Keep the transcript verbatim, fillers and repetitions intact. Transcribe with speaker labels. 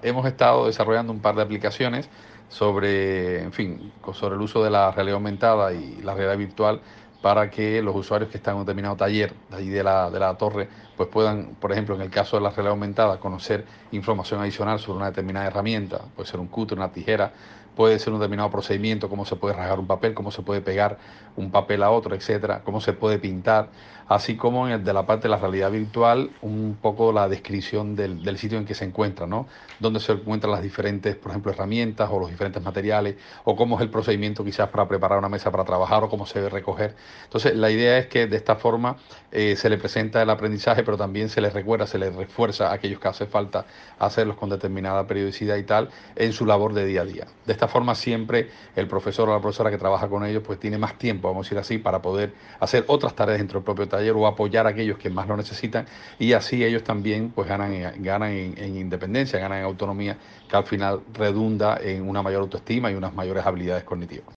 Speaker 1: hemos estado desarrollando un par de aplicaciones sobre, en fin, sobre el uso de la realidad aumentada y la realidad virtual para que los usuarios que están en un determinado taller de allí de la, de la torre, pues puedan, por ejemplo, en el caso de la realidad aumentada, conocer información adicional sobre una determinada herramienta, puede ser un cúter, una tijera, puede ser un determinado procedimiento, cómo se puede rasgar un papel, cómo se puede pegar un papel a otro, etcétera, cómo se puede pintar, así como en el de la parte de la realidad virtual, un poco la descripción del, del sitio en que se encuentra, ¿no? Dónde se encuentran las diferentes, por ejemplo, herramientas o los diferentes materiales, o cómo es el procedimiento quizás para preparar una mesa para trabajar o cómo se debe recoger. Entonces, la idea es que de esta forma eh, se le presenta el aprendizaje, pero también se les recuerda, se les refuerza a aquellos que hace falta hacerlos con determinada periodicidad y tal en su labor de día a día. De esta forma siempre el profesor o la profesora que trabaja con ellos pues tiene más tiempo, vamos a decir así, para poder hacer otras tareas dentro del propio taller o apoyar a aquellos que más lo necesitan y así ellos también pues ganan, ganan en, en independencia, ganan en autonomía, que al final redunda en una mayor autoestima y unas mayores habilidades cognitivas.